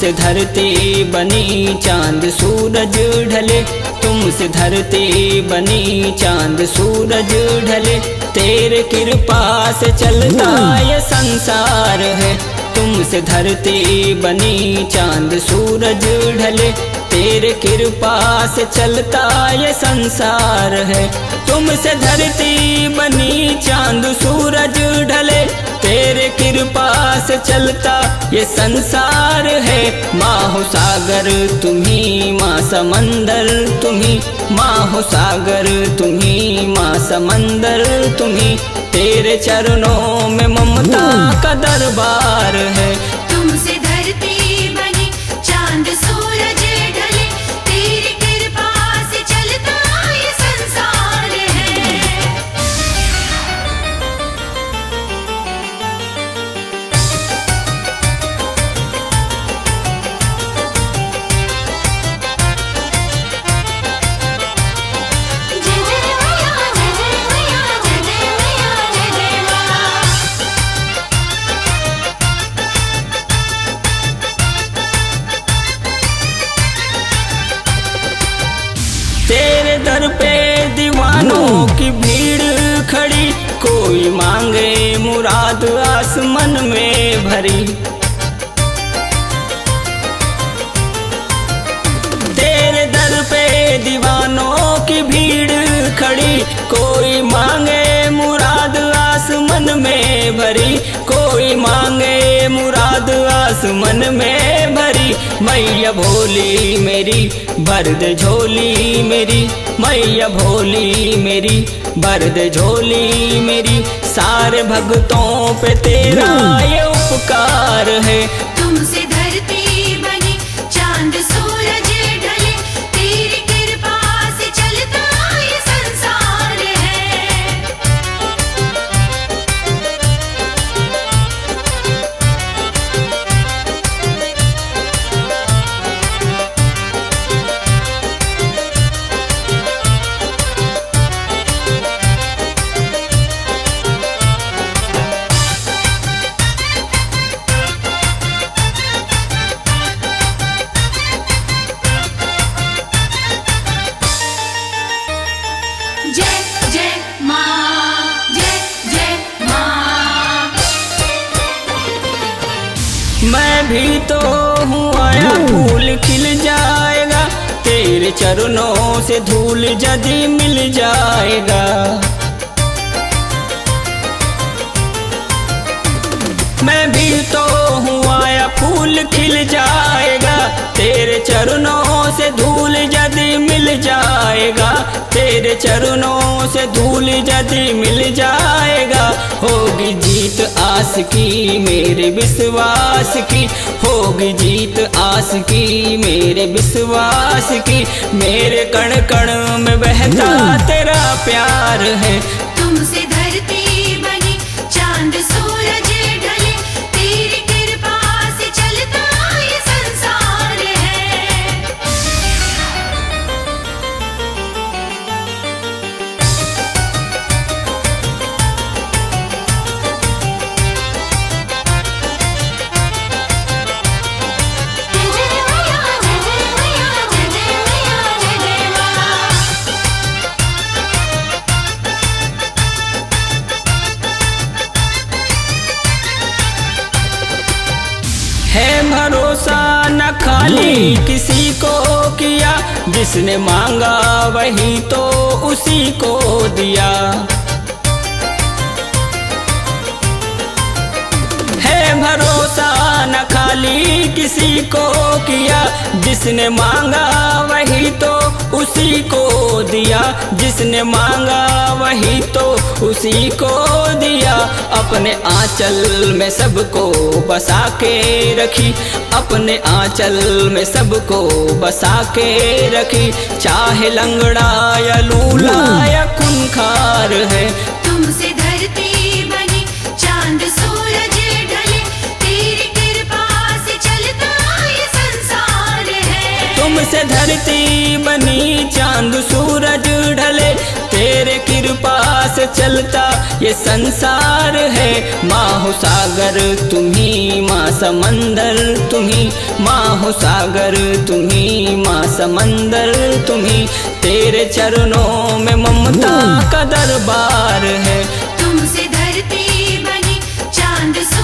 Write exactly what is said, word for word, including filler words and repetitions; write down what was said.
तुमसे धरती बनी चांद सूरज ढले, तुमसे धरती बनी चांद सूरज ढले, तेरे कृपा से चलता ये संसार है। तुमसे धरती बनी चांद सूरज ढले, तेरे कृपा से चलता ये संसार है। तुमसे धरती बनी चांद सूरज ढले, तेरे कृपा से चलता ये संसार है। माँ हो सागर तुम्ही, माँ समंदर तुम्ही, माँ हो सागर तुम्ही, माँ समंदर तुम्ही, तेरे चरणों में ममता का दरबार है। तुमसे धरती बनी चांद सूरज ढले, तेरी कृपा से चलता ये संसार है। जय जय मैया, जय जय मैया, जय जय मैया, जय जय माँ। तेरे दर पे दीवानों की भीड़ खड़ी, कोई मांगे मुराद आसमान में भरी। तेरे दर पे दीवानों की भीड़ खड़ी, कोई मांगे मुराद आसमान में भरी, कोई मांगे मुराद आसमान में भरी। मैया भोली मेरी भर दे झोली मेरी, मैया भोली मेरी भर दे झोली मेरी, सारे भक्तों पे तेरा ये उपकार है। तुमसे धरती बनी चांद सूरज ढले, तेरी कृपा से चलता ये संसार है। जय जय माँ, जय जय माँ। मैं भी तो हूँ आया, फूल खिल जाएगा, तेरे चरणों से धूल जदी मिल जाएगा। मैं भी तो हूँ आया, फूल खिल जाएगा, तेरे चरणों से धूल जदी मिल जाएगा, तेरे चरणों से धूल जदी मिल जाएगा। होगी जीत आस की मेरे विश्वास की, होगी जीत आस की मेरे विश्वास की, मेरे कण कण में बहता तेरा प्यार है। तुमसे धरती बनी चांद सूरज ढले, तेरी कृपा से चलता ये संसार है। जय जय मैया, जय जय मैया, जय जय मैया, जय जय माँ। है भरोसा न खाली किसी को किया, जिसने मांगा वही तो उसी को दिया। है भरोसा न खाली किसी को किया, जिसने मांगा वही तो उसी को दिया, जिसने मांगा वही तो उसी को दिया। अपने आंचल में सबको बसा के रखी, अपने आंचल में सबको बसा के रखी, चाहे लंगड़ा या लूला या खूंखार है। तुमसे धरती बनी चांद सूरज ढले, तेरी कृपा से चलता ये संसार है। तुमसे धरती बनी चांद सूरज ढले, तेरे कृपा से चलता ये संसार है। माँ हो सागर तुम्ही, माँ समंदर तुम्ही, माँ हो सागर तुम्ही, माँ समंदर तुम्ही। तेरे चरणों में ममता का दरबार है। तुमसे धरती बनी चांद